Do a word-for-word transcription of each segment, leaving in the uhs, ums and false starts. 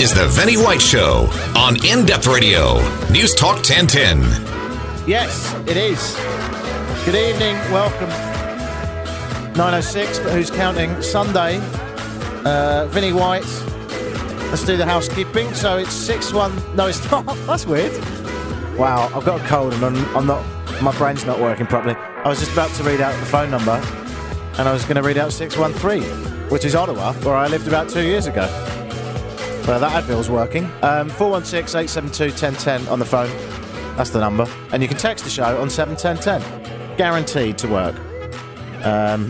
is the Vinnie White Show on In-Depth Radio, News Talk ten ten. Yes, it is. Good evening, welcome. nine oh six, but who's counting? Sunday. Uh, Vinnie White. Let's do the housekeeping. So it's six one... No, it's not. That's weird. Wow, I've got a cold and I'm, I'm not... My brain's not working properly. I was just about to read out the phone number and I was going to read out six one three, which is Ottawa, where I lived about two years ago. Well, that Advil's working. Um, four one six, eight seven two, one zero one zero on the phone. That's the number. And you can text the show on seven ten ten. Guaranteed to work. Um,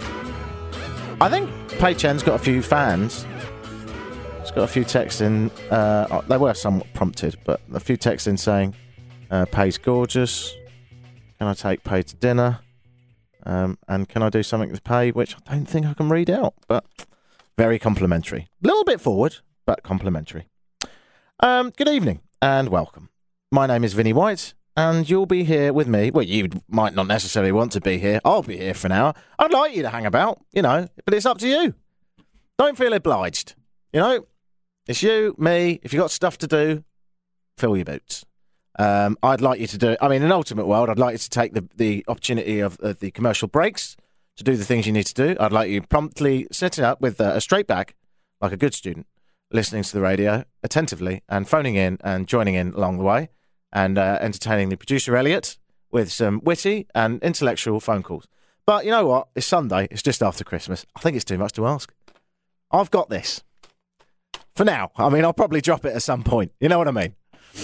I think Pei Chen's got a few fans. It's got a few texts in. Uh, they were somewhat prompted, but a few texts in saying, uh, Pei's gorgeous. Can I take Pei to dinner? Um, and can I do something with Pei, which I don't think I can read out, but very complimentary. A little bit forward, but complimentary. Um, good evening and welcome. My name is Vinnie White, and you'll be here with me. Well, you might not necessarily want to be here. I'll be here for an hour. I'd like you to hang about, you know, but it's up to you. Don't feel obliged, you know. It's you, me. If you've got stuff to do, fill your boots. Um, I'd like you to do it. I mean, in an ultimate world, I'd like you to take the, the opportunity of, of the commercial breaks to do the things you need to do. I'd like you promptly sitting up with uh, a straight back, like a good student, listening to the radio attentively and phoning in and joining in along the way and uh, entertaining the producer, Elliot, with some witty and intellectual phone calls. But you know what? It's Sunday. It's just after Christmas. I think it's too much to ask. I've got this. For now. I mean, I'll probably drop it at some point. You know what I mean?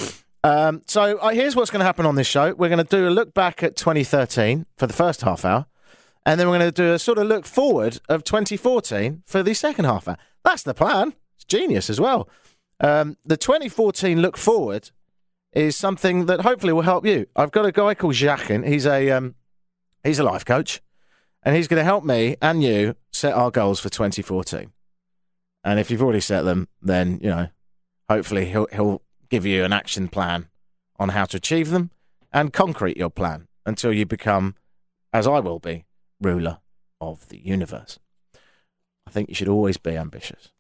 Um, so uh, here's what's going to happen on this show. We're going to do a look back at twenty thirteen for the first half hour, and then we're going to do a sort of look forward of twenty fourteen for the second half hour. That's the plan. It's genius as well. Um, the twenty fourteen look forward is something that hopefully will help you. I've got a guy called Jacques. He's a um, he's a life coach, and he's going to help me and you set our goals for twenty fourteen. And if you've already set them, then you know, hopefully he'll he'll. give you an action plan on how to achieve them and concrete your plan until you become, as I will be, ruler of the universe. I think you should always be ambitious.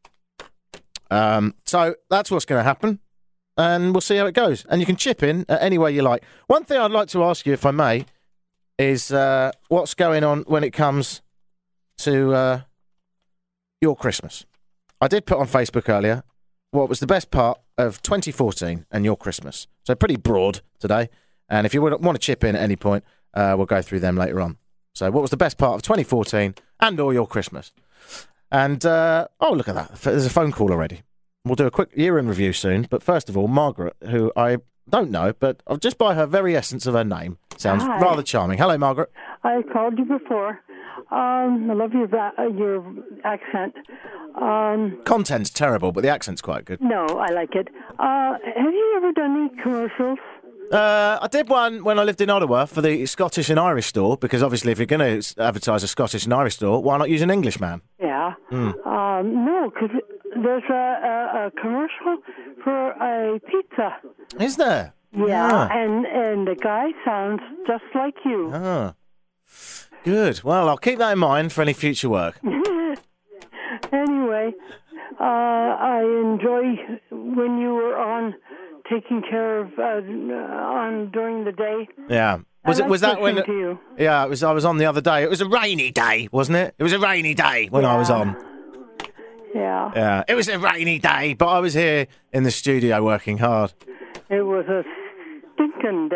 Um, so that's what's going to happen, and we'll see how it goes. And you can chip in uh, any way you like. One thing I'd like to ask you, if I may, is uh, what's going on when it comes to uh, your Christmas. I did put on Facebook earlier what was the best part of twenty fourteen and your Christmas. So pretty broad today. And if you would want to chip in at any point, uh, we'll go through them later on. So what was the best part of twenty fourteen and or your Christmas? And, uh, oh, look at that. There's a phone call already. We'll do a quick year in review soon. But first of all, Margaret, who I don't know, but just by her very essence of her name, sounds Hi. rather charming. Hello, Margaret. I called you before. Um, I love your va- uh, your accent. Um, Content's terrible, but the accent's quite good. no, I like it. Uh, have you ever done any commercials? Uh, I did one when I lived in Ottawa for the Scottish and Irish store, because obviously if you're going to advertise a Scottish and Irish store, why not use an Englishman? Yeah. Mm. Um, no, because there's a, a, a commercial for a pizza. Is there? Yeah, Ah. and, and the guy sounds just like you. Ah. Good. Well, I'll keep that in mind for any future work. Anyway, uh, I enjoy when you were on taking care of uh, on during the day. Yeah. Was I it? Was like that when? listening to you. Yeah, it was. I was on the other day. It was a rainy day, wasn't it? It was a rainy day when I was Yeah. on. Yeah. Yeah, it was a rainy day, but I was here in the studio working hard. It was a stinking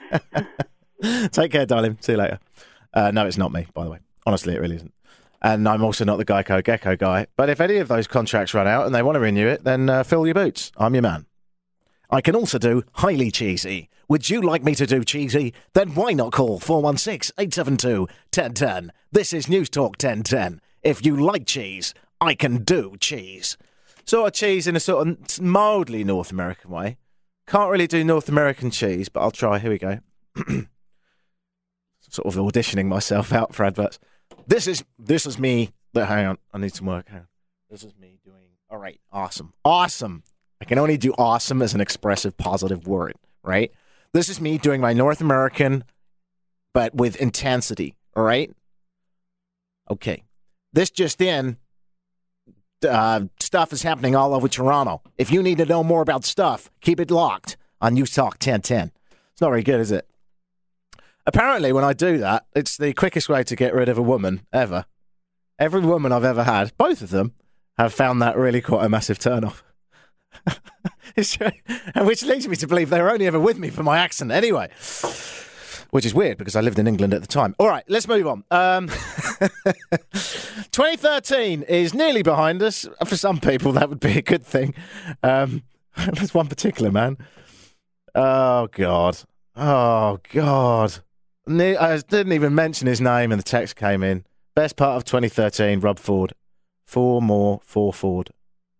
day. Take care, darling. See you later. Uh, no, it's not me, by the way. Honestly, it really isn't. And I'm also not the Geico Gecko guy. But if any of those contracts run out and they want to renew it, then uh, fill your boots. I'm your man. I can also do highly cheesy. Would you like me to do cheesy? Then why not call four one six, eight seven two, one zero one zero. This is News Talk ten ten. If you like cheese, I can do cheese. Sort of cheese in a sort of mildly North American way. Can't really do North American cheese, but I'll try. Here we go. Sort of auditioning myself out for adverts. This is this is me. Hang on, I need some work. Hang on. This is me doing. All right, awesome, awesome. I can only do awesome as an expressive, positive word, right? This is me doing my North American, but with intensity. All right. Okay. This just in. uh, stuff is happening all over Toronto. If you need to know more about stuff, keep it locked on News Talk ten ten. It's not very good, is it? Apparently, when I do that, it's the quickest way to get rid of a woman ever. Every woman I've ever had, both of them, have found that really quite a massive turn-off. It's true. And which leads me to believe they were only ever with me for my accent anyway. Which is weird because I lived in England at the time. All right, let's move on. Um, twenty thirteen is nearly behind us. For some people, that would be a good thing. Um, there's one particular man. Oh, God. Oh, God. I didn't even mention his name and the text came in. Best part of twenty thirteen, Rob Ford. Four more for Ford.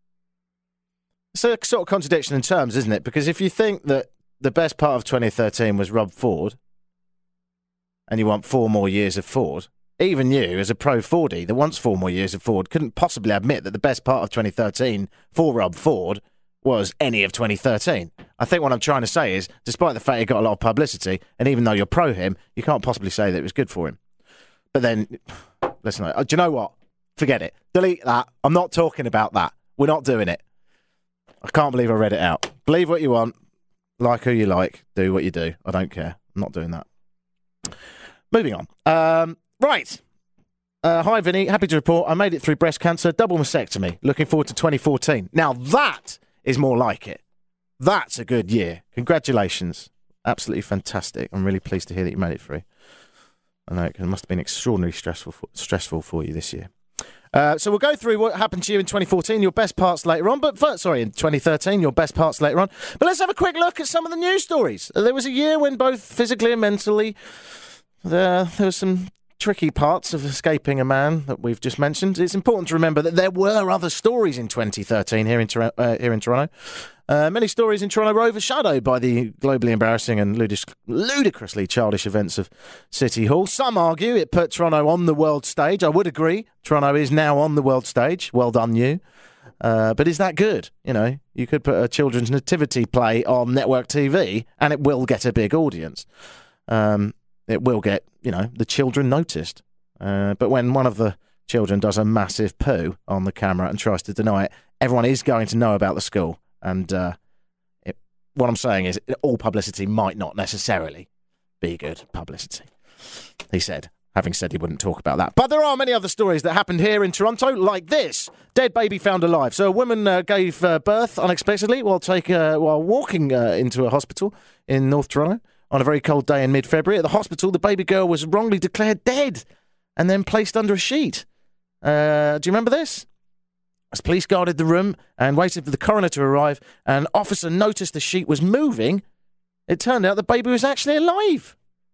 It's a sort of contradiction in terms, isn't it? Because if you think that the best part of twenty thirteen was Rob Ford, and you want four more years of Ford, even you, as a pro-Fordy that wants four more years of Ford, couldn't possibly admit that the best part of twenty thirteen for Rob Ford was any of twenty thirteen. I think what I'm trying to say is, despite the fact he got a lot of publicity, and even though you're pro him, you can't possibly say that it was good for him. But then, listen, do you know what? Forget it. Delete that. I'm not talking about that. We're not doing it. I can't believe I read it out. Believe what you want. Like who you like. Do what you do. I don't care. I'm not doing that. Moving on. Um, right. Uh, hi, Vinny. Happy to report I made it through breast cancer, double mastectomy. Looking forward to twenty fourteen. Now, that is more like it. That's a good year. Congratulations. Absolutely fantastic. I'm really pleased to hear that you made it through. I know it must have been extraordinarily stressful for, stressful for you this year. Uh, so we'll go through what happened to you in twenty fourteen, your best parts later on. But first, sorry, in twenty thirteen, your best parts later on. But let's have a quick look at some of the news stories. There was a year when both physically and mentally there, there were some tricky parts of escaping a man that we've just mentioned. It's important to remember that there were other stories in twenty thirteen here in, Tor- uh, here in Toronto. Uh, many stories in Toronto were overshadowed by the globally embarrassing and ludic- ludicrously childish events of City Hall. Some argue it put Toronto on the world stage. I would agree. Toronto is now on the world stage. Well done, you. Uh, but is that good? You know, you could put a children's nativity play on network T V and it will get a big audience. Um, it will get, you know, the children noticed. Uh, but when one of the children does a massive poo on the camera and tries to deny it, everyone is going to know about the school. And uh, it, what I'm saying is all publicity might not necessarily be good publicity, he said, having said he wouldn't talk about that. But there are many other stories that happened here in Toronto, like this. Dead baby found alive. So a woman uh, gave uh, birth unexpectedly while, take, uh, while walking uh, into a hospital in North Toronto on a very cold day in mid-February. At the hospital, the baby girl was wrongly declared dead and then placed under a sheet. Uh, do you remember this? As police guarded the room and waited for the coroner to arrive, an officer noticed the sheet was moving. It turned out the baby was actually alive.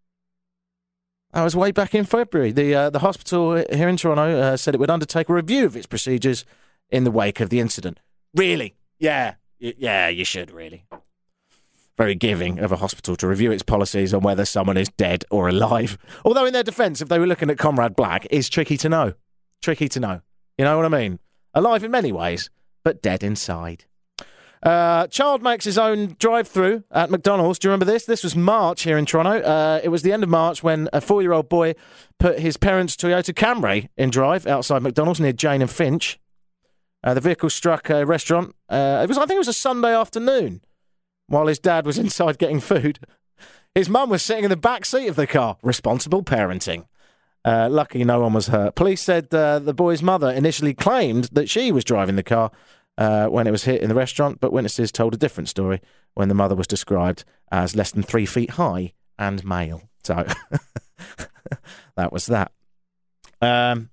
That was way back in February. The uh, the hospital here in Toronto uh, said it would undertake a review of its procedures in the wake of the incident. Really? Yeah. Y- yeah, you should, really. Very giving of a hospital to review its policies on whether someone is dead or alive. Although in their defence, if they were looking at Comrade Black, it's tricky to know. Tricky to know. You know what I mean? Alive in many ways, but dead inside. Uh, child makes his own drive-through at McDonald's. Do you remember this? This was March here in Toronto. Uh, it was the end of March when a four-year-old boy put his parents' Toyota Camry in drive outside McDonald's near Jane and Finch. Uh, the vehicle struck a restaurant. Uh, it was, I think it was a Sunday afternoon while his dad was inside getting food. His mum was sitting in the back seat of the car. Responsible parenting. Uh, lucky no one was hurt. Police said uh, the boy's mother initially claimed that she was driving the car uh, when it was hit in the restaurant, but witnesses told a different story when the mother was described as less than three feet high and male. So that was that. Um,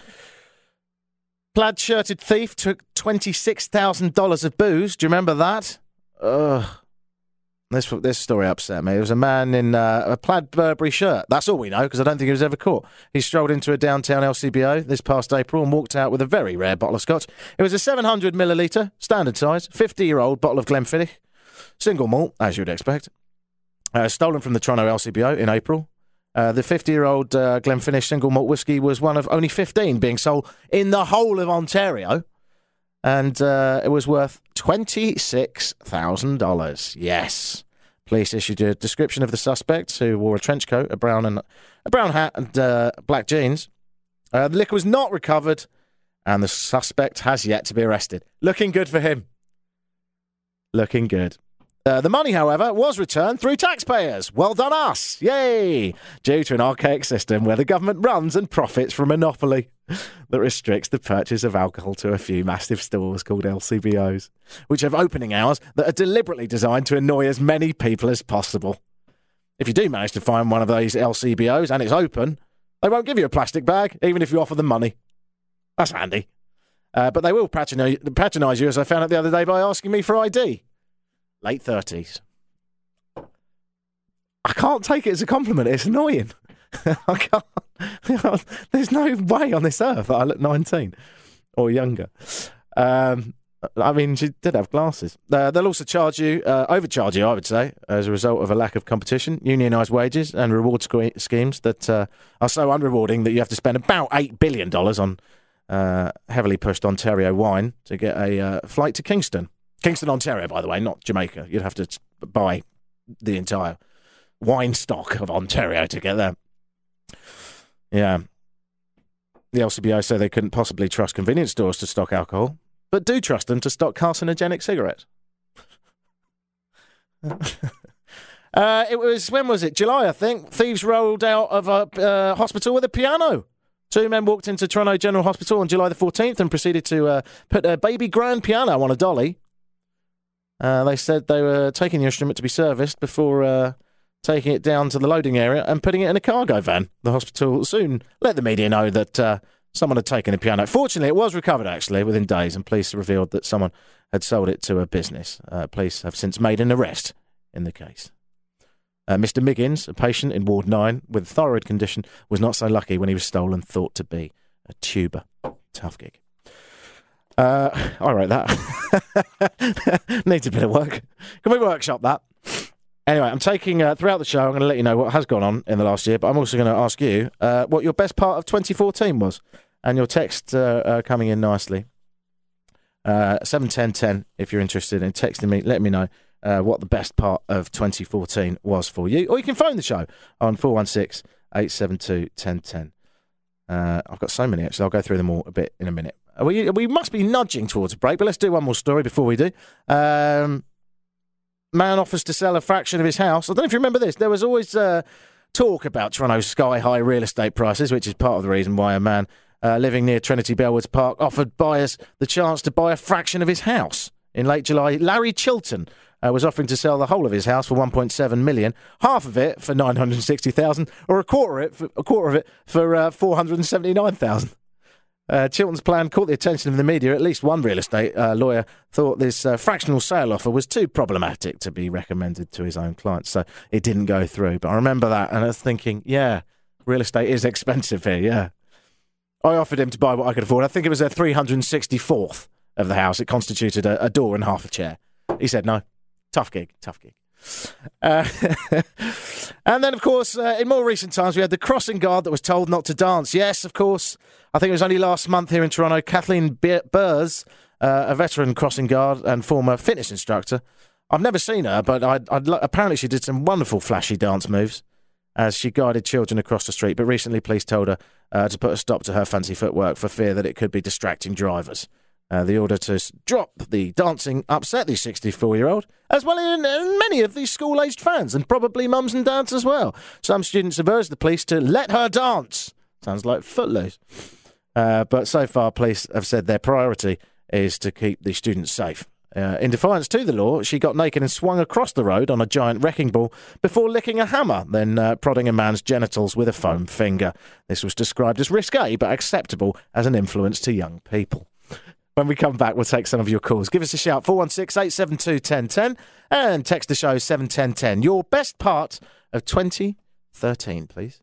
plaid-shirted thief took twenty-six thousand dollars of booze. Do you remember that? Ugh. This this story upset me. It was a man in uh, a plaid Burberry shirt. That's all we know, because I don't think he was ever caught. He strolled into a downtown L C B O this past April and walked out with a very rare bottle of scotch. It was a seven hundred millilitre, standard size, fifty-year-old bottle of Glenfiddich, single malt, as you would expect. Uh, stolen from the Toronto L C B O in April. Uh, the fifty-year-old uh, Glenfiddich single malt whiskey was one of only fifteen being sold in the whole of Ontario. And uh, it was worth twenty-six thousand dollars. Yes. Police issued a description of the suspect, who wore a trench coat, a brown and a brown hat, and uh, black jeans. Uh, the liquor was not recovered, and the suspect has yet to be arrested. Looking good for him. Looking good. Uh, the money, however, was returned through taxpayers. Well done us. Yay! Due to an archaic system where the government runs and profits from a monopoly that restricts the purchase of alcohol to a few massive stores called L C B Os, which have opening hours that are deliberately designed to annoy as many people as possible. If you do manage to find one of these L C B Os and it's open, they won't give you a plastic bag, even if you offer them money. That's handy. Uh, but they will patronise, patronise you, as I found out the other day, by asking me for I D. Late thirties. I can't take it as a compliment. It's annoying. I can't. There's no way on this earth that I look nineteen or younger. Um, I mean, she did have glasses. Uh, they'll also charge you, uh, overcharge you, I would say, as a result of a lack of competition, unionised wages and reward sque- schemes that uh, are so unrewarding that you have to spend about eight billion dollars on uh, heavily pushed Ontario wine to get a uh, flight to Kingston. Kingston, Ontario, by the way, not Jamaica. You'd have to buy the entire wine stock of Ontario to get there. Yeah. The L C B O say they couldn't possibly trust convenience stores to stock alcohol, but do trust them to stock carcinogenic cigarettes. uh, it was, when was it? July, I think. Thieves rolled out of a uh, hospital with a piano. Two men walked into Toronto General Hospital on July the fourteenth and proceeded to uh, put a baby grand piano on a dolly. Uh, they said they were taking the instrument to be serviced before uh, taking it down to the loading area and putting it in a cargo van. The hospital soon let the media know that uh, someone had taken the piano. Fortunately, it was recovered, actually, within days, and police revealed that someone had sold it to a business. Uh, police have since made an arrest in the case. Uh, Mister Miggins, a patient in Ward nine with a thyroid condition, was not so lucky when he was stolen, thought to be a tuber. Tough gig. Uh, I wrote that. Needs a bit of work. Can we workshop that? Anyway, I'm taking, uh, throughout the show, I'm going to let you know what has gone on in the last year, but I'm also going to ask you uh, what your best part of twenty fourteen was. And your text uh, uh, coming in nicely. Uh, seven ten ten, if you're interested in texting me, let me know uh, what the best part of twenty fourteen was for you. Or you can phone the show on four one six, eight seven two, one oh one oh. Uh, I've got so many, actually. I'll go through them all a bit in a minute. We we must be nudging towards a break, but let's do one more story before we do. Um, man offers to sell a fraction of his house. I don't know if you remember this. There was always uh, talk about Toronto's sky-high real estate prices, which is part of the reason why a man uh, living near Trinity Bellwoods Park offered buyers the chance to buy a fraction of his house. In late July, Larry Chilton uh, was offering to sell the whole of his house for one point seven million dollars, half of it for nine hundred sixty thousand dollars, or a quarter of it for, a quarter of it for uh, four hundred seventy-nine thousand dollars. Uh, Chilton's plan caught the attention of the media. At least one real estate uh, lawyer thought this uh, fractional sale offer was too problematic to be recommended to his own clients, so it didn't go through. But I remember that, and I was thinking, yeah, real estate is expensive here, yeah. I offered him to buy what I could afford. I think it was a three hundred sixty-fourth of the house. It constituted a, a door and half a chair. He said no. Tough gig, tough gig. Uh, and then, of course, uh, in more recent times, we had the crossing guard that was told not to dance. Yes, of course. I think it was only last month here in Toronto, Kathleen Burrs, uh, a veteran crossing guard and former fitness instructor. I've never seen her, but I'd, I'd, apparently she did some wonderful flashy dance moves as she guided children across the street. But recently, police told her uh, to put a stop to her fancy footwork for fear that it could be distracting drivers. Uh, the order to drop the dancing upset the sixty-four-year-old, as well as many of these school-aged fans, and probably mums and dads as well. Some students have urged the police to let her dance. Sounds like Footloose. Uh, but so far, police have said their priority is to keep the students safe. Uh, in defiance to the law, she got naked and swung across the road on a giant wrecking ball before licking a hammer, then uh, prodding a man's genitals with a foam finger. This was described as risque, but acceptable as an influence to young people. When we come back, we'll take some of your calls. Give us a shout, four one six, eight seven two, one oh one oh, and text the show seven one zero one zero. Your best part of twenty thirteen, please.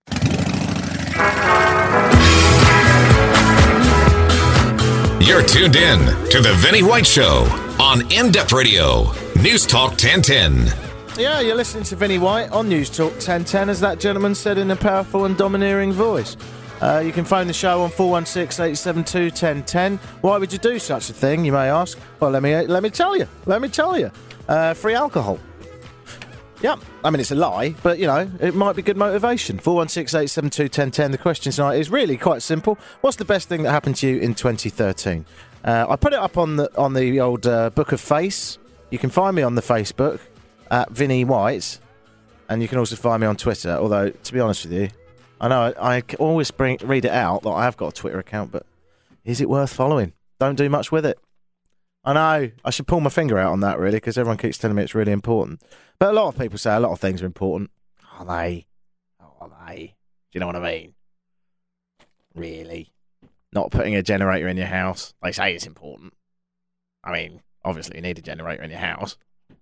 You're tuned in to The Vinnie White Show on In Depth Radio, News Talk ten ten. Yeah, you're listening to Vinnie White on News Talk ten ten, as that gentleman said in a powerful and domineering voice. Uh, you can phone the show on four one six, eight seven two, one oh one oh. Why would you do such a thing, you may ask? Well, let me let me tell you. Let me tell you. Uh, free alcohol. Yep. I mean, it's a lie, but, you know, it might be good motivation. four one six, eight seven two, one zero one zero. The question tonight is really quite simple. What's the best thing that happened to you in twenty thirteen? Uh, I put it up on the on the old uh, Book of Face. You can find me on the Facebook at Vinny White, and you can also find me on Twitter, although, to be honest with you, I know I, I always bring, read it out that I have got a Twitter account, but is it worth following? Don't do much with it. I know, I should pull my finger out on that, really, because everyone keeps telling me it's really important. But a lot of people say a lot of things are important. Are they? Are they? Do you know what I mean? Really? Not putting a generator in your house. They say it's important. I mean, obviously you need a generator in your house.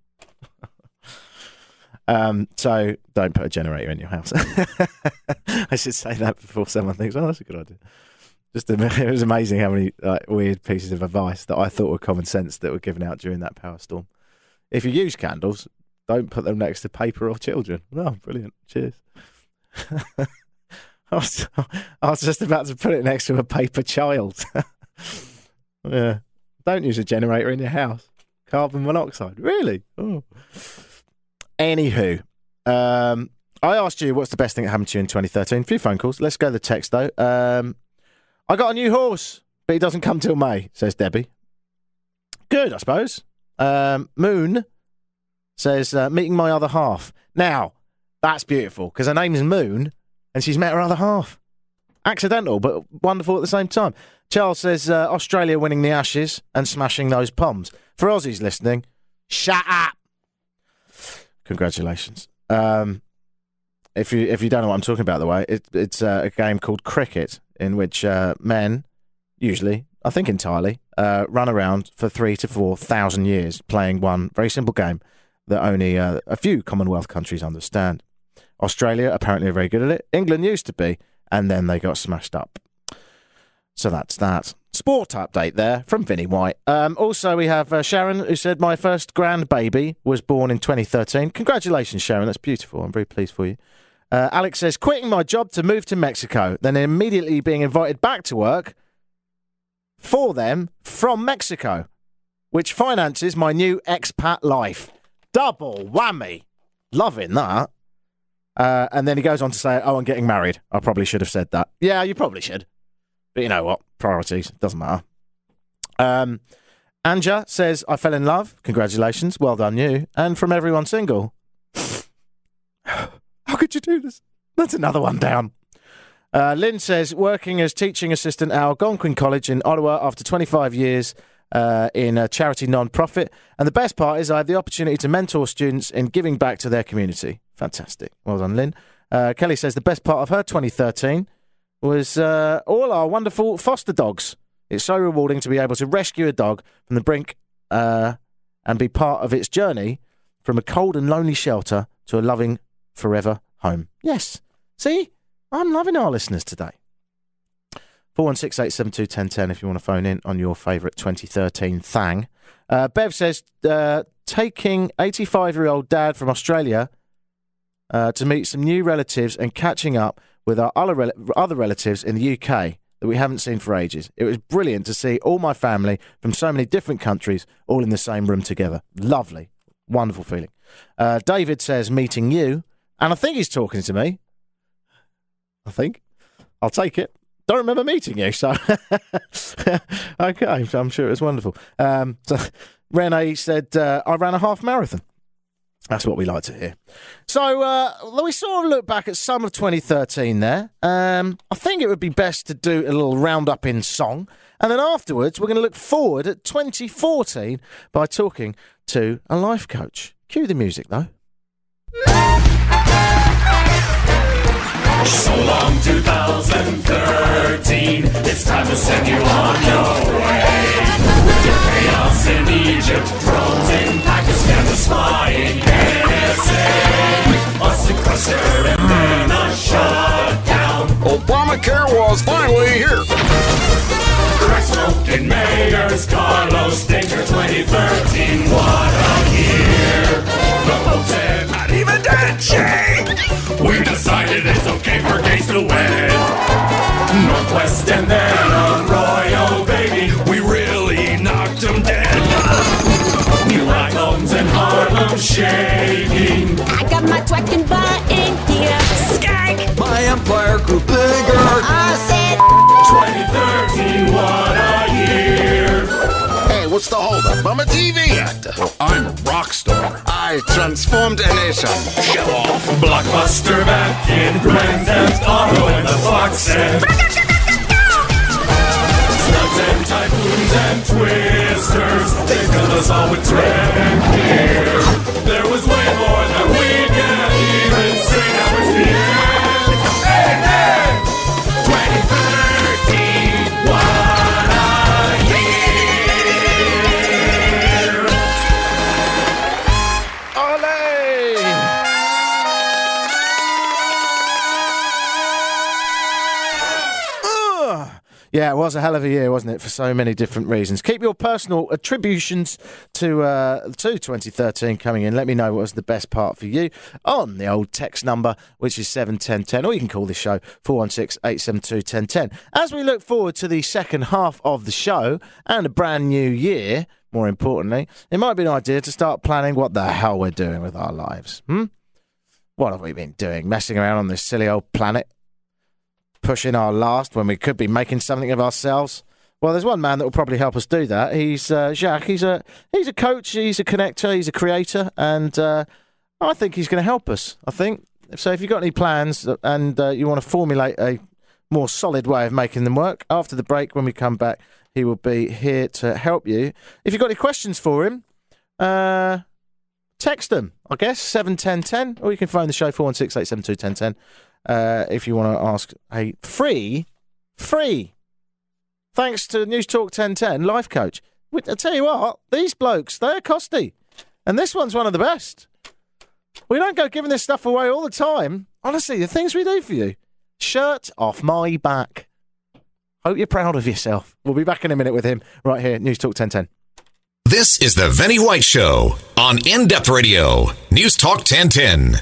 um, so don't put a generator in your house. I should say that before someone thinks, oh, that's a good idea. Just it was amazing how many like, weird pieces of advice that I thought were common sense that were given out during that power storm. If you use candles, don't put them next to paper or children. Oh, brilliant. Cheers. I, was, I was just about to put it next to a paper child. Yeah. Don't use a generator in your house. Carbon monoxide. Really? Oh. Anywho, um, I asked you what's the best thing that happened to you in twenty thirteen. A few phone calls. Let's go to the text, though. Um, I got a new horse, but he doesn't come till May, says Debbie. Good, I suppose. Um, Moon says, uh, meeting my other half. Now, that's beautiful, because her name's Moon, and she's met her other half. Accidental, but wonderful at the same time. Charles says, uh, Australia winning the Ashes and smashing those Poms. For Aussies listening, shut up. Congratulations. Um, if you if you don't know what I'm talking about, the way, it, it's uh, a game called cricket, in which uh, men, usually, I think entirely, uh, run around for three to four thousand years playing one very simple game that only uh, a few Commonwealth countries understand. Australia apparently are very good at it. England used to be, and then they got smashed up. So that's that. Sport update there from Vinny White. Um, also, we have uh, Sharon, who said, my first grandbaby was born in twenty thirteen. Congratulations, Sharon. That's beautiful. I'm very pleased for you. Uh, Alex says, quitting my job to move to Mexico, then immediately being invited back to work for them from Mexico, which finances my new expat life. Double whammy. Loving that. Uh, and then he goes on to say, oh, I'm getting married. I probably should have said that. Yeah, you probably should. But you know what? Priorities. Doesn't matter. Um, Anja says, I fell in love. Congratulations. Well done, you. And from everyone single. How could you do this? That's another one down. Uh, Lynn says, working as teaching assistant at Algonquin College in Ottawa after twenty-five years uh, in a charity non-profit. And the best part is I had the opportunity to mentor students in giving back to their community. Fantastic. Well done, Lynn. Uh, Kelly says the best part of her twenty thirteen was uh, all our wonderful foster dogs. It's so rewarding to be able to rescue a dog from the brink uh, and be part of its journey from a cold and lonely shelter to a loving forever home. Yes. See? I'm loving our listeners today. four one six, eight seven two, one zero one zero if you want to phone in on your favourite twenty thirteen thang. Uh, Bev says, uh, taking eighty-five-year-old dad from Australia uh, to meet some new relatives and catching up with our other, rel- other relatives in the U K that we haven't seen for ages. It was brilliant to see all my family from so many different countries all in the same room together. Lovely. Wonderful feeling. Uh, David says, meeting you. And I think he's talking to me. I think. I'll take it. Don't remember meeting you, so... okay, I'm sure it was wonderful. Um, so Renee said, uh, I ran a half marathon. That's what we like to hear. So uh, we sort of look back at some of twenty thirteen there. Um, I think it would be best to do a little roundup in song. And then afterwards, we're going to look forward at twenty fourteen by talking to a life coach. Cue the music, though. So long, two thousand thirteen. It's time to send you on your way. With your chaos in Egypt, drones in Pakistan, the spying N S A, a sequester and then a shutdown. Obamacare was finally here. Crack smoke in Mayor's Carlos Dinker twenty thirteen. What a year! The Pope said, not even that shade. We decided it's okay for gays to wed. Northwest and then a royal baby. We really knocked them dead. New iPhones and Harlem ground shaking. I got my twerking butt in here. Skank! My empire grew bigger. I said twenty thirteen, what a year. Hey, what's the holdup? I'm a T V actor. I'm a rock star. I transformed a nation. Show off. Blockbuster back in Grand Theft Auto and the Fox said. Floods and typhoons and twisters, they filled us all with dread and fear. There was way more than we can even say that we're feared. Hey, hey! twenty thirteen, what a year! Ole! Ugh. Yeah, it was a hell of a year, wasn't it, for so many different reasons. Keep your personal attributions to uh, to twenty thirteen coming in. Let me know what was the best part for you on the old text number, which is seven ten ten, or you can call this show four one six, eight seven two, one zero one zero. As we look forward to the second half of the show and a brand new year, more importantly, it might be an idea to start planning what the hell we're doing with our lives. Hmm? What have we been doing? Messing around on this silly old planet? Pushing our last when we could be making something of ourselves? Well, there's one man that will probably help us do that. He's uh, Jacques. He's a he's a coach. He's a connector. He's a creator, and uh, I think he's going to help us. I think so. If you've got any plans and uh, you want to formulate a more solid way of making them work, after the break, when we come back, he will be here to help you. If you've got any questions for him, uh, text them. I guess seven ten ten, or you can phone the show four one six, eight seven two, one zero one zero. Uh, if you want to ask a free, free, thanks to News Talk ten ten life coach. I tell you what, these blokes, they're costy. And this one's one of the best. We don't go giving this stuff away all the time. Honestly, the things we do for you. Shirt off my back. Hope you're proud of yourself. We'll be back in a minute with him right here at News Talk ten ten. This is the Vinnie White Show on In-Depth Radio, News Talk ten ten.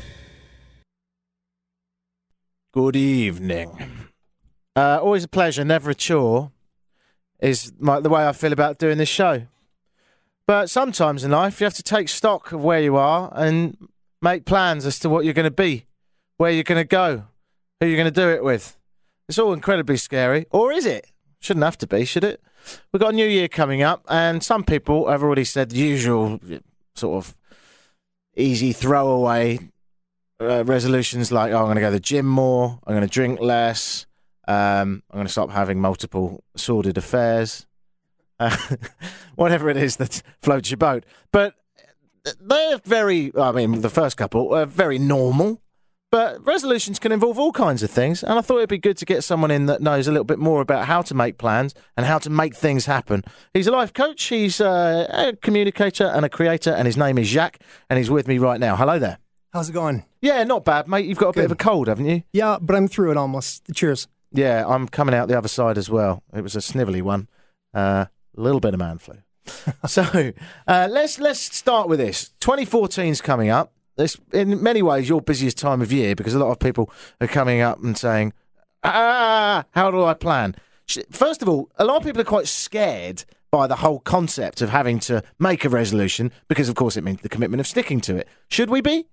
Good evening. Uh, always a pleasure, never a chore, is my, the way I feel about doing this show. But sometimes in life, you have to take stock of where you are and make plans as to what you're going to be, where you're going to go, who you're going to do it with. It's all incredibly scary. Or is it? Shouldn't have to be, should it? We've got a new year coming up, and some people have already said the usual sort of easy throwaway Uh, resolutions like, oh, I'm going to go to the gym more, I'm going to drink less, um, I'm going to stop having multiple sordid affairs, uh, whatever it is that floats your boat. But they're very, I mean, the first couple are very normal, but resolutions can involve all kinds of things, and I thought it'd be good to get someone in that knows a little bit more about how to make plans and how to make things happen. He's a life coach, he's uh, a communicator and a creator, and his name is Jacques, and he's with me right now. Hello there. How's it going? Yeah, not bad, mate. You've got a Good. bit of a cold, haven't you? Yeah, but I'm through it almost. Cheers. Yeah, I'm coming out the other side as well. It was a snivelly one. A uh, little bit of man flu. so uh, let's let's start with this. twenty fourteen's coming up. This, in many ways, your busiest time of year because a lot of people are coming up and saying, ah, how do I plan? First of all, a lot of people are quite scared by the whole concept of having to make a resolution because, of course, it means the commitment of sticking to it. Should we be?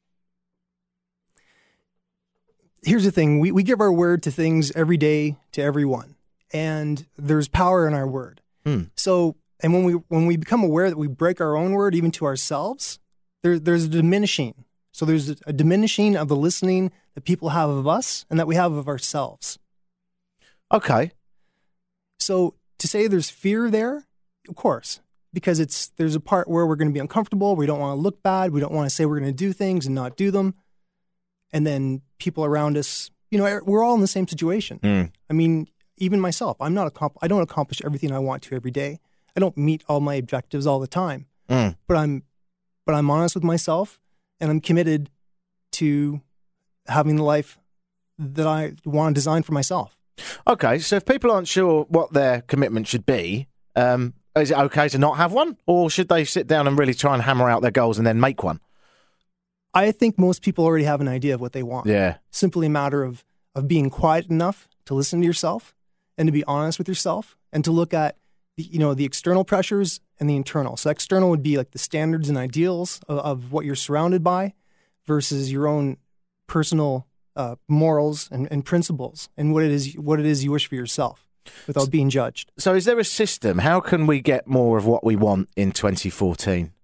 Here's the thing. We, we give our word to things every day to everyone, and there's power in our word. Hmm. So, and when we when we become aware that we break our own word even to ourselves, there, there's a diminishing. So there's a, a diminishing of the listening that people have of us and that we have of ourselves. Okay. So to say there's fear there, of course, because it's there's a part where we're going to be uncomfortable. We don't want to look bad. We don't want to say we're going to do things and not do them. And then people around us, you know, we're all in the same situation. Mm. I mean, even myself, I'm not a, I don't accomplish everything I want to every day. I don't meet all my objectives all the time. Mm. But I'm, but I'm honest with myself, and I'm committed to having the life that I want to design for myself. Okay, so if people aren't sure what their commitment should be, um, is it okay to not have one, or should they sit down and really try and hammer out their goals and then make one? I think most people already have an idea of what they want. Yeah. Simply a matter of, of being quiet enough to listen to yourself and to be honest with yourself and to look at the, you know, the external pressures and the internal. So external would be like the standards and ideals of, of what you're surrounded by versus your own personal uh, morals and, and principles and what it is what it is you wish for yourself without being judged. So is there a system? How can we get more of what we want in twenty fourteen?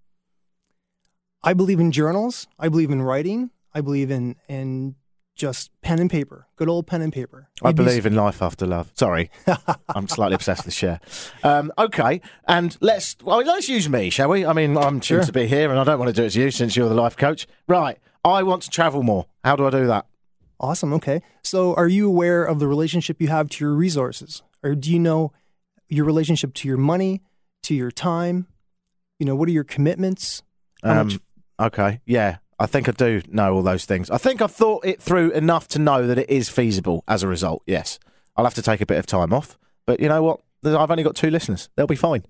I believe in journals. I believe in writing. I believe in in just pen and paper, good old pen and paper. I You'd be- believe in life after love. Sorry, I'm slightly obsessed with Cher. Um, okay, and let's well, let's use me, shall we? I mean, I'm Sure. tuned to be here, and I don't want to do it to you since you're the life coach. Right, I want to travel more. How do I do that? Awesome. Okay. So are you aware of the relationship you have to your resources? Or do you know your relationship to your money, to your time? You know, what are your commitments? How Um, much- okay, yeah. I think I do know all those things. I think I've thought it through enough to know that it is feasible as a result, yes. I'll have to take a bit of time off. But you know what? I've only got two listeners. They'll be fine.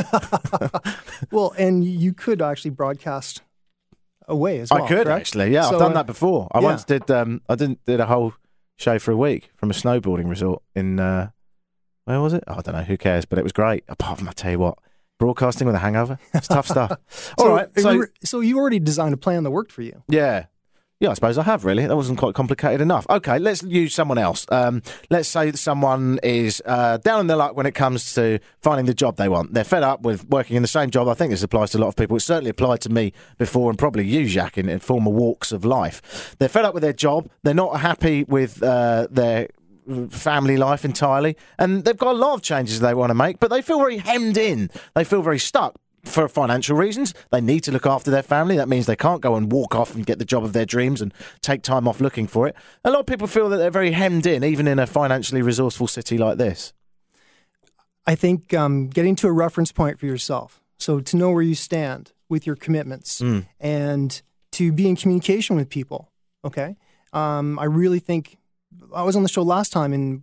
Well, and you could actually broadcast away as well. I could, correct? actually. Yeah, So, I've done uh, that before. I yeah. once did um, I didn't did a whole show for a week from a snowboarding resort in, uh, where was it? Oh, I don't know. Who cares? But it was great. Apart from, I tell you what, broadcasting with a hangover. It's tough stuff. All So, right. So, you were- so you already designed a plan that worked for you. yeah. Yeah, I suppose I have, really. That wasn't quite complicated enough. Okay, let's use someone else. Um, let's say that someone is uh, down in their luck when it comes to finding the job they want. They're fed up with working in the same job. I think this applies to a lot of people. It certainly applied to me before and probably you, Jacques, in, in former walks of life. They're fed up with their job. They're not happy with uh, their family life entirely. And they've got a lot of changes they want to make, but they feel very hemmed in. They feel very stuck. For financial reasons, they need to look after their family. That means they can't go and walk off and get the job of their dreams and take time off looking for it. A lot of people feel that they're very hemmed in, even in a financially resourceful city like this. I think um, getting to a reference point for yourself. So to know where you stand with your commitments Mm. and to be in communication with people. Okay. Um, I really think I was on the show last time and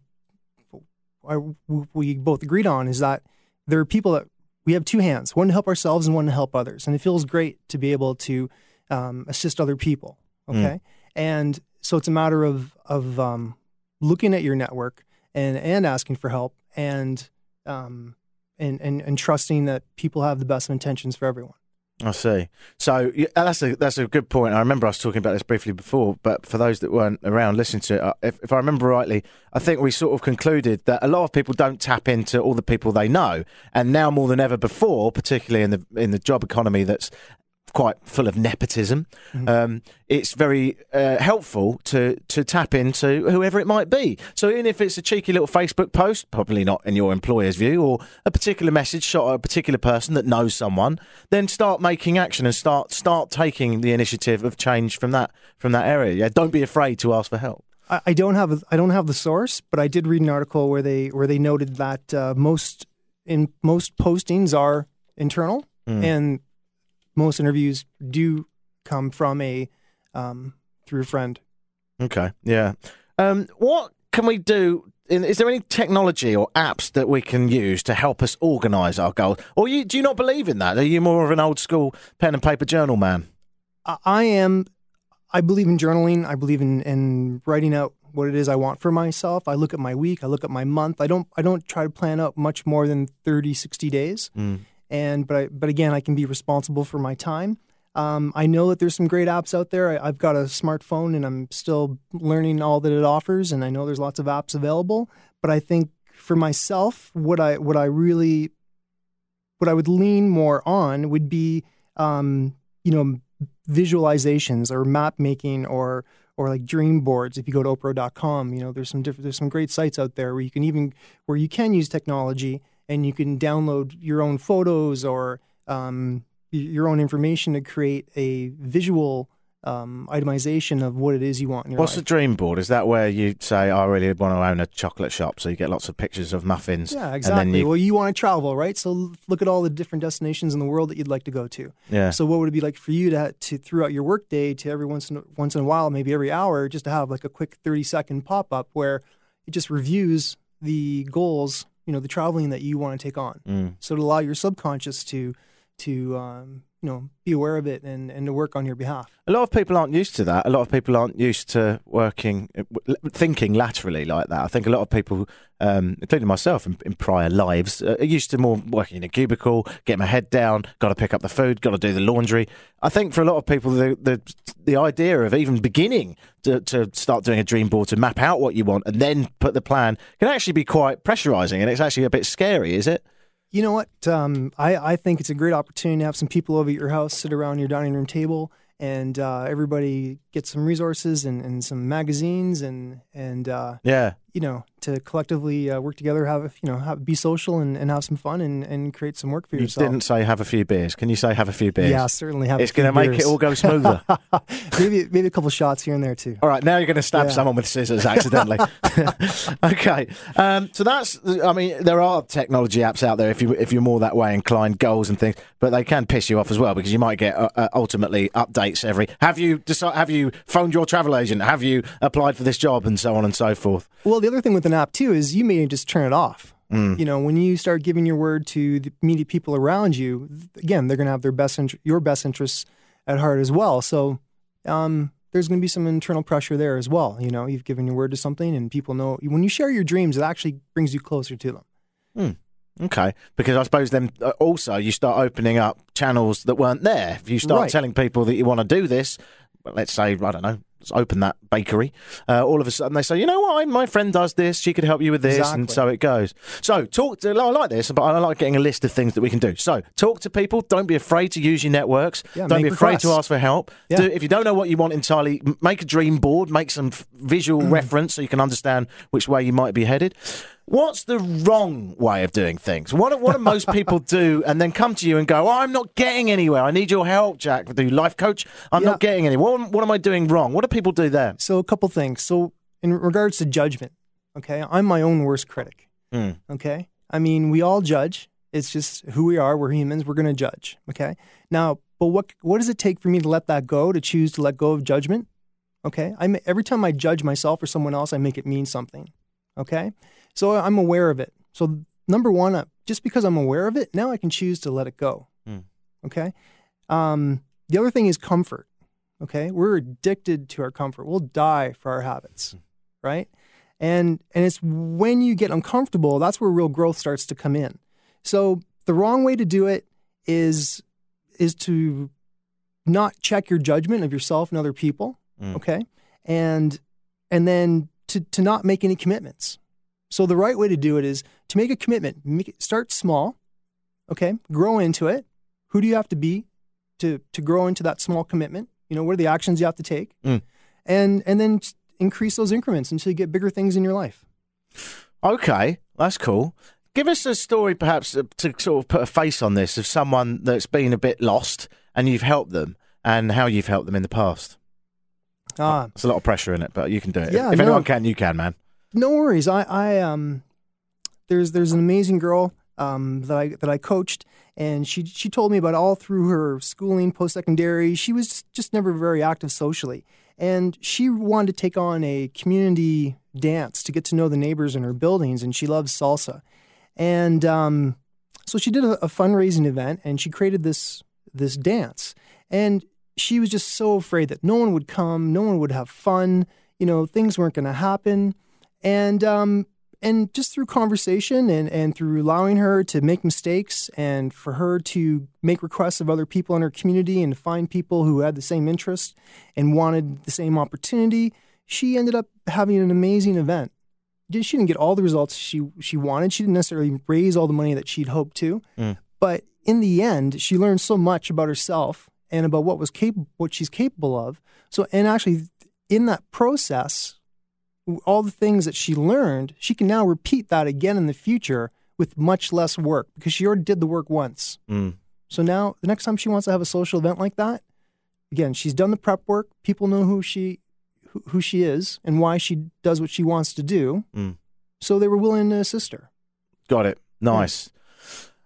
I, we both agreed on is that there are people that we have two hands, one to help ourselves and one to help others. And it feels great to be able to um, assist other people. Okay. Mm. And so it's a matter of, of um, looking at your network and, and asking for help and, um, and, and, and trusting that people have the best of intentions for everyone. I see. So yeah, that's a that's a good point. I remember us talking about this briefly before, but for those that weren't around listening to it, uh, if, if I remember rightly, I think we sort of concluded that a lot of people don't tap into all the people they know, and now more than ever before, particularly in the in the job economy that's quite full of nepotism, mm-hmm. um, it's very uh, helpful to to tap into whoever it might be. So even if it's a cheeky little Facebook post, probably not in your employer's view, or a particular message shot at a particular person that knows someone, then start making action and start start taking the initiative of change from that from that area. Yeah, don't be afraid to ask for help. I, I don't have a, I don't have the source, but I did read an article where they where they noted that uh, most in most postings are internal mm. and most interviews do come from a um, through a friend. Okay, yeah. Um, what can we do? In, is there any technology or apps that we can use to help us organise our goals? Or you, do you not believe in that? Are you more of an old school pen and paper journal man? I, I am. I believe in journaling. I believe in, in writing out what it is I want for myself. I look at my week. I look at my month. I don't. I don't try to plan out much more than thirty, sixty days. Mm. And but I, but again, I can be responsible for my time. Um, I know that there's some great apps out there. I, I've got a smartphone, and I'm still learning all that it offers. And I know there's lots of apps available. But I think for myself, what I what I really what I would lean more on would be um, you know visualizations or map making or or like dream boards. If you go to Oprah dot com, you know there's some different there's some great sites out there where you can even where you can use technology. And you can download your own photos or um, your own information to create a visual um, itemization of what it is you want in your What's life. a dream board? Is that where you say, I really want to own a chocolate shop, so you get lots of pictures of muffins? Yeah, exactly. And then you... Well, you want to travel, right? So look at all the different destinations in the world that you'd like to go to. Yeah. So what would it be like for you to, to throughout your workday, to every once in, once in a while, maybe every hour, just to have like a quick thirty-second pop-up where it just reviews the goals, you know, the traveling that you want to take on. Mm. So to allow your subconscious to, to um, you you know, be aware of it and, and to work on your behalf. A lot of people aren't used to that. A lot of people aren't used to working, thinking laterally like that. I think a lot of people, um, including myself in, in prior lives, uh, are used to more working in a cubicle, get my head down, got to pick up the food, got to do the laundry. I think for a lot of people, the the, the idea of even beginning to, to start doing a dream board, to map out what you want and then put the plan, can actually be quite pressurising, and it's actually a bit scary, is it? You know what? Um, I, I think it's a great opportunity to have some people over at your house, sit around your dining room table, and uh, everybody get some resources and, and some magazines and and uh, yeah, you know, to collectively uh, work together, have you know, have, be social and, and have some fun and, and create some work for you yourself. You didn't say have a few beers. Can you say have a few beers? Yeah, certainly have. It's going to make it all go smoother. maybe maybe a couple shots here and there too. All right, now you're going to stab yeah. someone with scissors accidentally. Okay, um, so that's. I mean, there are technology apps out there if you if you're more that way inclined, goals and things, but they can piss you off as well because you might get uh, uh, ultimately updates every. Have you decide, Have you phoned your travel agent? Have you applied for this job and so on and so forth? Well, the other thing with an app too is you may just turn it off. Mm. You know, when you start giving your word to the immediate people around you, again, they're going to have their best int- your best interests at heart as well. So um, there's going to be some internal pressure there as well. You know, you've given your word to something, and people know when you share your dreams, it actually brings you closer to them. Mm. Okay, because I suppose then uh, also you start opening up channels that weren't there. If you start right. telling people that you want to do this, well, let's say, I don't know, let's open that bakery. Uh, all of a sudden they say, you know what, my friend does this, she could help you with this, exactly. and so it goes. So talk to, I like this, but I like getting a list of things that we can do. So talk to people, don't be afraid to use your networks, yeah, don't be afraid requests. to ask for help. Yeah. Do, if you don't know what you want entirely, make a dream board, make some f- visual Mm. reference so you can understand which way you might be headed. What's the wrong way of doing things? What do, what do most people do and then come to you and go, oh, I'm not getting anywhere. I need your help, Jack, the life coach. I'm yeah. not getting anywhere. What, what am I doing wrong? What do people do there? So a couple things. So in regards to judgment, okay, I'm my own worst critic, Mm. okay? I mean, we all judge. It's just who we are. We're humans. We're going to judge, okay? Now, but what what does it take for me to let that go, to choose to let go of judgment? Okay, I every time I judge myself or someone else, I make it mean something, okay? So I'm aware of it. So number one, uh, just because I'm aware of it, now I can choose to let it go. Mm. Okay. Um, the other thing is comfort. Okay. We're addicted to our comfort. We'll die for our habits. Mm. Right. And, and it's when you get uncomfortable, that's where real growth starts to come in. So the wrong way to do it is, is to not check your judgment of yourself and other people. Mm. Okay. And, and then to, to not make any commitments. So the right way to do it is to make a commitment. Make it, start small, okay? Grow into it. Who do you have to be to to grow into that small commitment? You know, what are the actions you have to take? Mm. And and then increase those increments until you get bigger things in your life. Okay, that's cool. Give us a story, perhaps, uh, to sort of put a face on this, of someone that's been a bit lost and you've helped them and how you've helped them in the past. Ah, There's a lot of pressure in it, but you can do it. Yeah, if if no. anyone can, you can, man. No worries. I, I um, there's there's an amazing girl um that I that I coached, and she she told me about all through her schooling, post secondary. She was just, just never very active socially, and she wanted to take on a community dance to get to know the neighbors in her buildings, and she loves salsa, and um, so she did a, a fundraising event, and she created this this dance, and she was just so afraid that no one would come, no one would have fun, you know, things weren't going to happen. And um, and just through conversation and, and through allowing her to make mistakes and for her to make requests of other people in her community and to find people who had the same interest and wanted the same opportunity, she ended up having an amazing event. She didn't get all the results she she wanted. She didn't necessarily raise all the money that she'd hoped to. Mm. But in the end, she learned so much about herself and about what was cap- what she's capable of. So, and actually, in that process, all the things that she learned, she can now repeat that again in the future with much less work because she already did the work once. Mm. So now, the next time she wants to have a social event like that, again, she's done the prep work. People know who she who, who she is and why she does what she wants to do. Mm. So they were willing to assist her. Got it. Nice.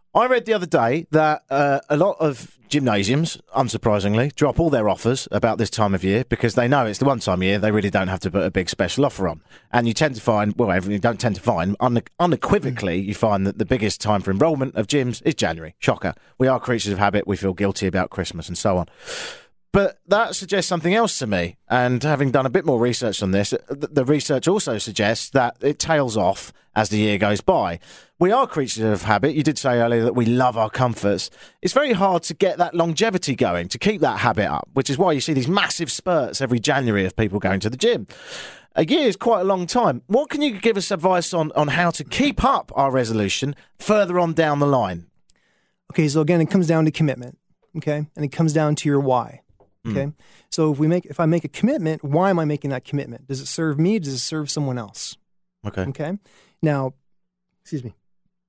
I read the other day that uh, a lot of gymnasiums, unsurprisingly, drop all their offers about this time of year because they know it's the one time of year they really don't have to put a big special offer on. And you tend to find, well, you don't tend to find, une- unequivocally, you find that the biggest time for enrolment of gyms is January. Shocker. We are creatures of habit. We feel guilty about Christmas and so on. But that suggests something else to me. And having done a bit more research on this, the research also suggests that it tails off as the year goes by. We are creatures of habit. You did say earlier that we love our comforts. It's very hard to get that longevity going, to keep that habit up, which is why you see these massive spurts every January of people going to the gym. A year is quite a long time. What can you give us advice on, on how to keep up our resolution further on down the line? Okay, so again, it comes down to commitment, okay? And it comes down to your why. Okay. Mm. So if we make, if I make a commitment, why am I making that commitment? Does it serve me? Does it serve someone else? Okay. Okay. Now, excuse me.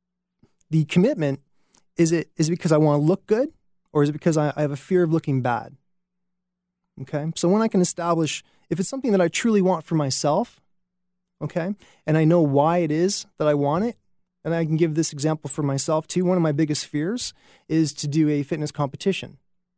The commitment, is it, is it because I want to look good, or is it because I, I have a fear of looking bad? Okay. So when I can establish, if it's something that I truly want for myself, okay, and I know why it is that I want it, and I can give this example for myself too. One of my biggest fears is to do a fitness competition.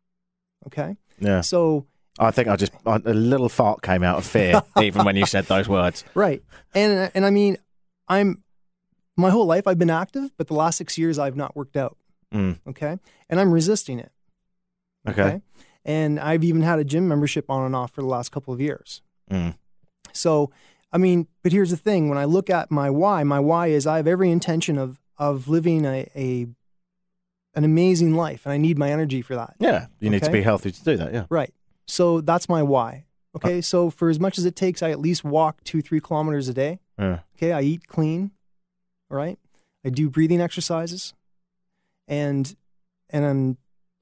Okay. Yeah. So I think I just a little fart came out of fear, even when you said those words. Right. And and I mean, I'm my whole life I've been active, but the last six years I've not worked out. Mm. Okay. And I'm resisting it. Okay. okay. And I've even had a gym membership on and off for the last couple of years. Mm. So, I mean, but here's the thing: when I look at my why, my why is I have every intention of of living a, a an amazing life, and I need my energy for that. Yeah, you need okay? to be healthy to do that, yeah. Right. So that's my why. Okay, uh, so for as much as it takes, I at least walk two, three kilometers a day. Yeah. Okay, I eat clean, all right? I do breathing exercises, and and I'm,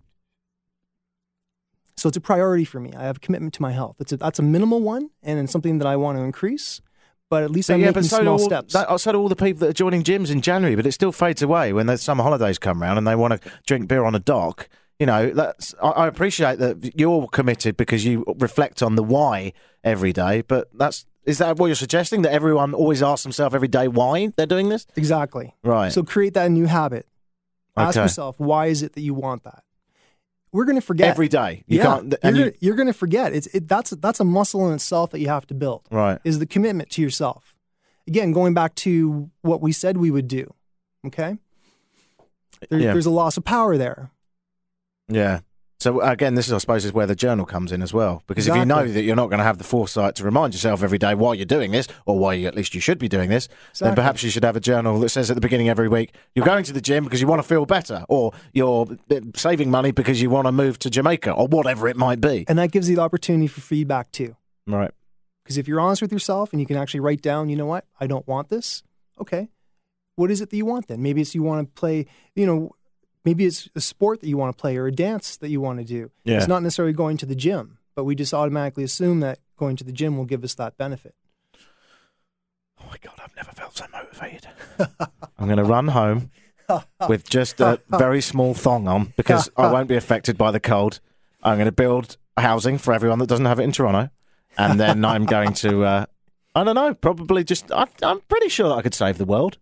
so it's a priority for me. I have a commitment to my health. It's a, that's a minimal one, and it's something that I want to increase. But at least but I'm yeah, making but so small all, steps. That, so do all the people that are joining gyms in January, but it still fades away when the summer holidays come around and they want to drink beer on a dock. You know, that's, I, I appreciate that you're committed because you reflect on the why every day, but that's is that what you're suggesting, that everyone always asks themselves every day why they're doing this? Exactly. Right. So create that new habit. Ask okay. yourself, why is it that you want that? We're going to forget every day. You yeah, can't. And you're, you, gonna, you're going to forget. It's it, that's that's a muscle in itself that you have to build. Right. Is the commitment to yourself. Again, going back to what we said we would do. Okay. There, yeah. There's a loss of power there. Yeah. So again, this is, I suppose, is where the journal comes in as well. Because exactly. if you know that you're not going to have the foresight to remind yourself every day why you're doing this, or why you, at least you should be doing this, exactly. then perhaps you should have a journal that says at the beginning every week, you're going to the gym because you want to feel better, or you're saving money because you want to move to Jamaica, or whatever it might be. And that gives you the opportunity for feedback too. Right. Because if you're honest with yourself and you can actually write down, you know what, I don't want this. Okay. What is it that you want then? Maybe it's you want to play, you know, maybe it's a sport that you want to play or a dance that you want to do. Yeah. It's not necessarily going to the gym, but we just automatically assume that going to the gym will give us that benefit. Oh my God, I've never felt so motivated. I'm going to run home with just a very small thong on because I won't be affected by the cold. I'm going to build housing for everyone that doesn't have it in Toronto. And then I'm going to, uh, I don't know, probably just, I, I'm pretty sure that I could save the world.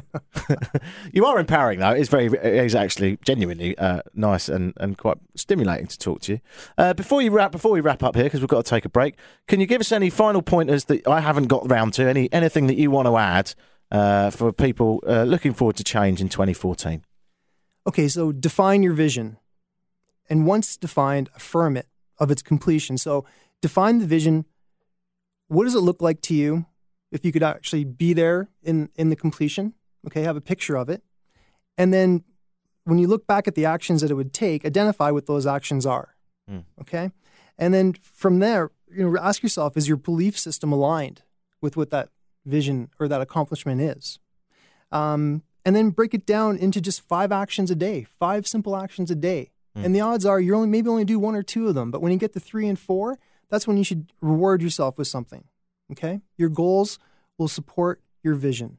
You are empowering, though. It's very, it's actually genuinely uh, nice and, and quite stimulating to talk to you. Uh, before you wrap, before we wrap up here, because we've got to take a break, can you give us any final pointers that I haven't got round to? Any anything that you want to add uh, for people uh, looking forward to change in twenty fourteen? Okay, so define your vision, and once defined, affirm it of its completion. So define the vision. What does it look like to you if you could actually be there in, in the completion? Okay, have a picture of it. And then when you look back at the actions that it would take, identify what those actions are. Mm. Okay? And then from there, you know, ask yourself, is your belief system aligned with what that vision or that accomplishment is? Um, and then break it down into just five actions a day, five simple actions a day. Mm. And the odds are you only maybe only do one or two of them. But when you get to three and four, that's when you should reward yourself with something. Okay? Your goals will support your vision.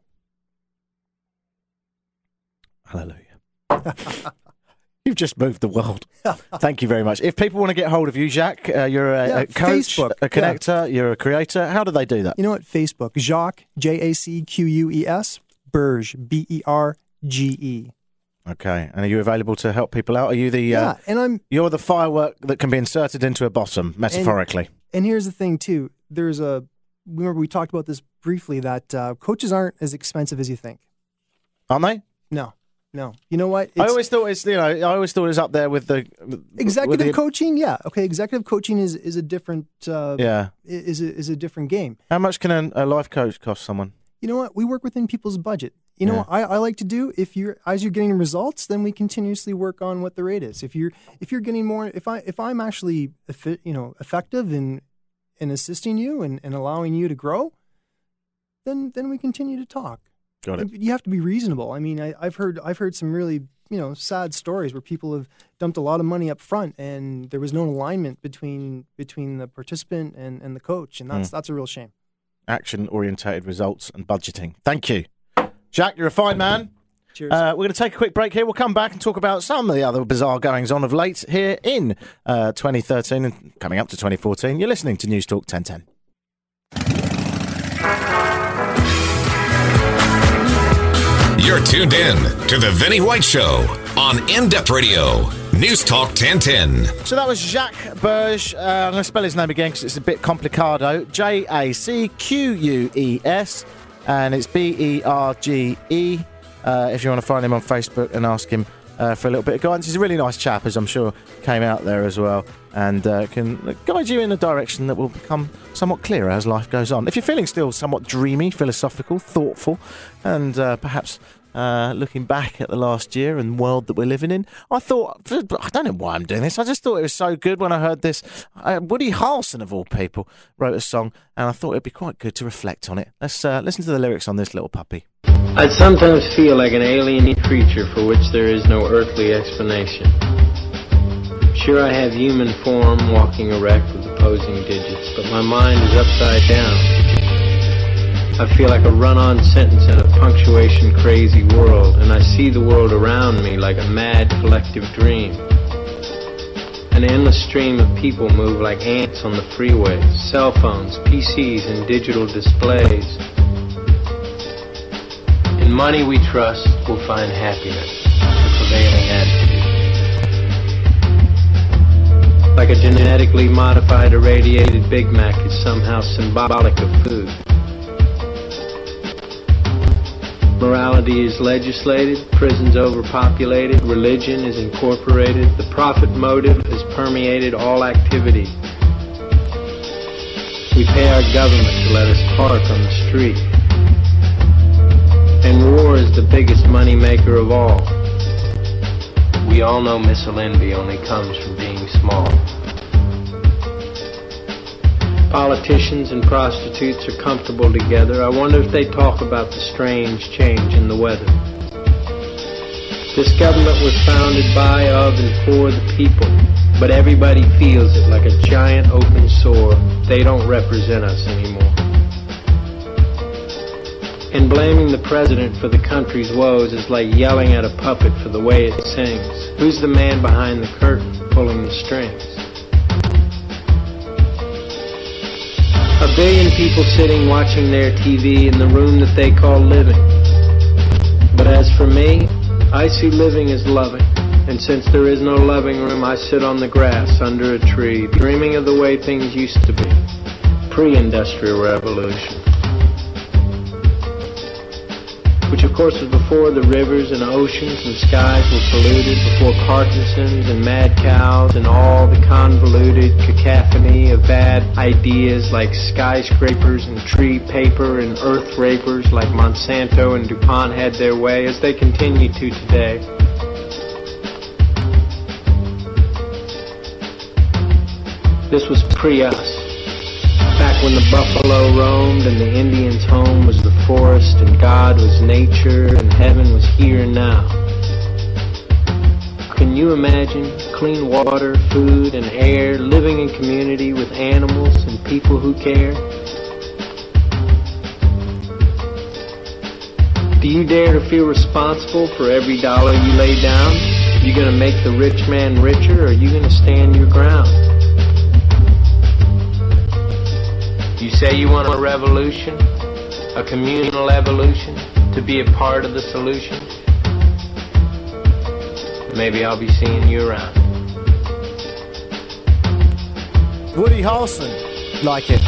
Hallelujah. You've just moved the world. Thank you very much. If people want to get hold of you, Jacques, uh, you're a, yeah, a coach, Facebook. a connector, yeah. You're a creator. How do they do that? You know what? Facebook. Jacques, J A C Q U E S, Berge, B E R G E. Okay, and are you available to help people out? Are you the Yeah, uh, and I'm. you're the firework that can be inserted into a bottom, metaphorically? And here's the thing too. There's a. Remember we talked about this briefly that uh, coaches aren't as expensive as you think. Aren't they? No, no. You know what? I It's- always thought it's you know I always thought it was up there with the executive with the, coaching. Yeah, okay. Executive coaching is is a different. Uh, Yeah. Is a, is a different game. How much can a, a life coach cost someone? You know what? We work within people's budget. You know Yeah. what I, I like to do? If you're as you're getting results, then we continuously work on what the rate is. If you're if you're getting more, if I if I'm actually effi- you know effective in in assisting you and, and allowing you to grow, then then we continue to talk. Got it. You have to be reasonable. I mean, I, I've heard I've heard some really you know sad stories where people have dumped a lot of money up front and there was no alignment between between the participant and, and the coach, and that's Mm. that's a real shame. Action-orientated results and budgeting. Thank you. Jack, you're a fine man. Cheers. Uh, we're going to take a quick break here. We'll come back and talk about some of the other bizarre goings-on of late here in uh, twenty thirteen and coming up to twenty fourteen. You're listening to News Talk ten ten. You're tuned in to The Vinnie White Show on In-Depth Radio, News Talk ten ten. So that was Jacques Burge. Uh, I'm going to spell his name again because it's a bit complicado. J A C Q U E S, and it's B E R G E. Uh, if you want to find him on Facebook and ask him uh, for a little bit of guidance. He's a really nice chap, as I'm sure came out there as well, and uh, can guide you in a direction that will become somewhat clearer as life goes on. If you're feeling still somewhat dreamy, philosophical, thoughtful, and uh, perhaps uh, looking back at the last year and world that we're living in, I thought, I don't know why I'm doing this, I just thought it was so good when I heard this. Uh, Woody Harrelson, of all people, wrote a song, and I thought it'd be quite good to reflect on it. Let's uh, listen to the lyrics on this little puppy. I'd sometimes feel like an alien creature for which there is no earthly explanation. Sure, I have human form, walking erect with opposing digits, but my mind is upside down. I feel like a run-on sentence in a punctuation-crazy world, and I see the world around me like a mad collective dream. An endless stream of people move like ants on the freeways, cell phones, P Cs, and digital displays. In money we trust, we'll find happiness, the prevailing attitude. Like a genetically modified, irradiated Big Mac is somehow symbolic of food. Morality is legislated, prisons overpopulated, religion is incorporated, the profit motive has permeated all activity. We pay our government to let us park on the street. And war is the biggest money maker of all. We all know miscellany only comes from being small. Politicians and prostitutes are comfortable together. I wonder if they talk about the strange change in the weather. This government was founded by, of, and for the people, but everybody feels it like a giant open sore. They don't represent us anymore. And blaming the president for the country's woes is like yelling at a puppet for the way it sings. Who's the man behind the curtain pulling the strings? A billion people sitting watching their T V in the room that they call living. But as for me, I see living as loving. And since there is no loving room, I sit on the grass under a tree, dreaming of the way things used to be, pre-industrial revolution. Which of course was before the rivers and oceans and skies were polluted, before Parkinson's and mad cows and all the convoluted cacophony of bad ideas like skyscrapers and tree paper and earth rapers like Monsanto and DuPont had their way, as they continue to today. This was pre-us. Back when the buffalo roamed and the Indian's home was the forest and God was nature and heaven was here and now. Can you imagine clean water, food, and air, living in community with animals and people who care? Do you dare to feel responsible for every dollar you lay down? You gonna make the rich man richer, or are you gonna stand your ground? You say you want a revolution, a communal evolution, to be a part of the solution. Maybe I'll be seeing you around. Woody Harrelson, like it.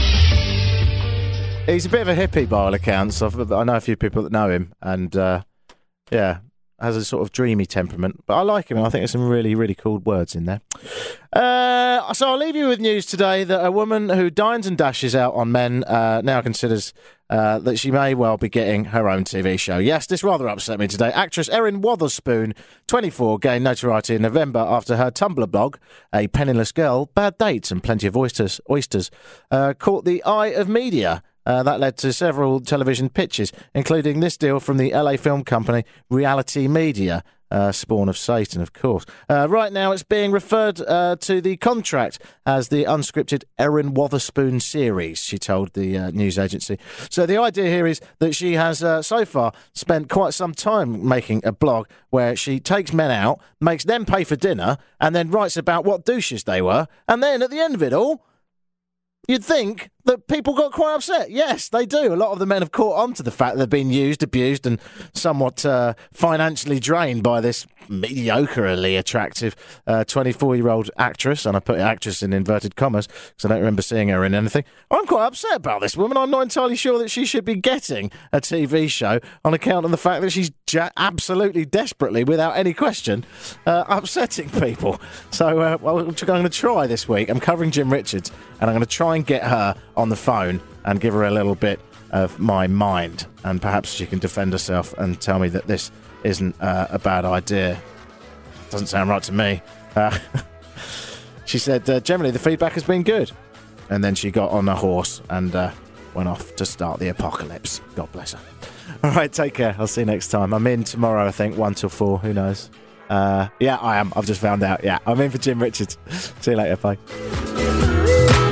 He's a bit of a hippie by all accounts. I've, I know a few people that know him, and uh, yeah, has a sort of dreamy temperament. But I like him, and I think there's some really, really cool words in there. Uh, so I'll leave you with news today that a woman who dines and dashes out on men uh, now considers uh, that she may well be getting her own T V show. Yes, this rather upset me today. Actress Erin Wotherspoon, twenty-four, gained notoriety in November after her Tumblr blog, A Penniless Girl, Bad Dates and Plenty of Oysters, oysters uh, caught the eye of media. Uh, that led to several television pitches, including this deal from the L A film company Reality Media, uh, spawn of Satan, of course. Uh, right now, it's being referred uh, to the contract as the unscripted Erin Wotherspoon series, she told the uh, news agency. So the idea here is that she has uh, so far spent quite some time making a blog where she takes men out, makes them pay for dinner, and then writes about what douches they were, and then at the end of it all, you'd think that people got quite upset. Yes, they do. A lot of the men have caught on to the fact they've been used, abused, and somewhat uh, financially drained by this mediocrely attractive uh, twenty-four-year-old actress, and I put actress in inverted commas because I don't remember seeing her in anything. I'm quite upset about this woman. I'm not entirely sure that she should be getting a T V show on account of the fact that she's ja- absolutely desperately, without any question, uh, upsetting people. So uh, well, I'm going to try this week. I'm covering Jim Richards, and I'm going to try and get her on the phone and give her a little bit of my mind, and perhaps she can defend herself and tell me that this isn't uh, a bad idea. Doesn't sound right to me. Uh, she said uh, generally the feedback has been good, and then she got on a horse and uh, went off to start the apocalypse. God bless her. All right, take care. I'll see you next time. I'm in tomorrow, I think, one till four. Who knows? Uh, yeah, I am. I've just found out. Yeah, I'm in for Jim Richards. See you later. Bye.